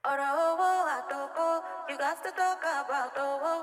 You got to talk about the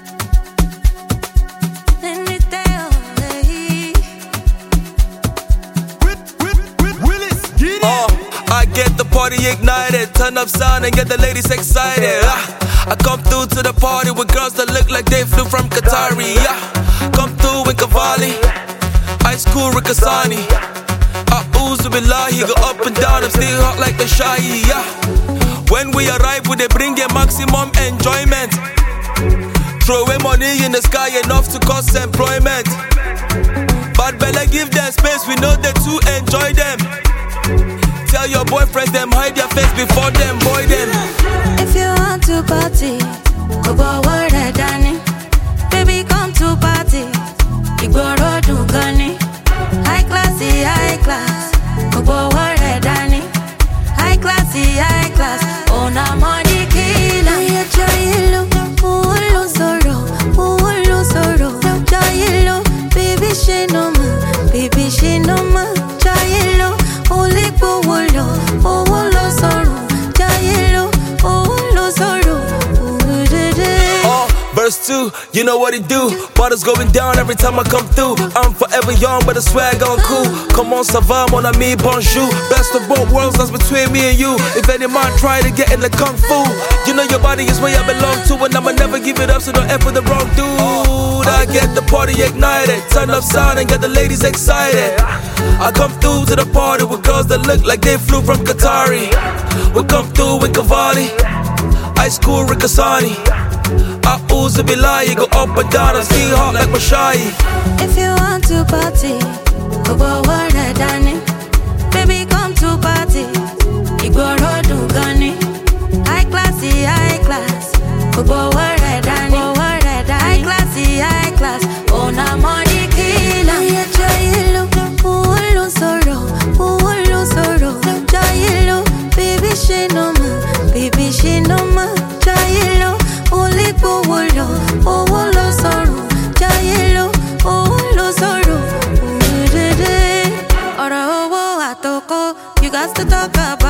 I get the party ignited, turn up sound and get the ladies excited. I come through to the party with girls that look like they flew from Qatari. Come through in Cavalli, Ice Cool Rikasani. Ooze billahi, go up and down, I'm still hot like a shy. When we arrive, we they bring a maximum enjoyment. Throw away money in the sky enough to cause employment. But Bella give them space, we know they to enjoy them. Tell your boyfriends them hide their face before them boy them. If you want to party, go forward and Danny. Baby come to party, Igboro do Gunny. High classy, high class, go forward and Danny. High classy, high class, oh na money killer. Yeah, Jayelo, oh sorrow, Jayelo, baby she no ma, Jayelo, only powolo, oh sorrow, Jayelo, oh sorrow. Verse 2, you know what it do. Bottles going down every time I come through. I'm forever young, but the swag on cool. Come on, ça va, mon ami, bonjour. Best of both worlds, that's between me and you. If any man try to get in the kung fu, you know your body is where I belong to, and I'ma never give it up, so don't F with the wrong dude. I get the party ignited, turn up sound and get the ladies excited. I come through to the party with girls that look like they flew from Qatari. We come through with Cavalli, Ice Cool Rikasani. Ooze billahi, go up and down, I'm still hot like Mashai. If you want to party, go forward and Danny. Baby come to party, Igboro do Gunny. High classy, high class, go forward and Danny. High classy, high class, oh na money killer. Yeah, Jayelo, oh sorrow, Jayelo, baby she no ma, Jayelo. Only powolo, oh sorrow, Jayelo, oh sorrow. Oro atoko, you got to talk about.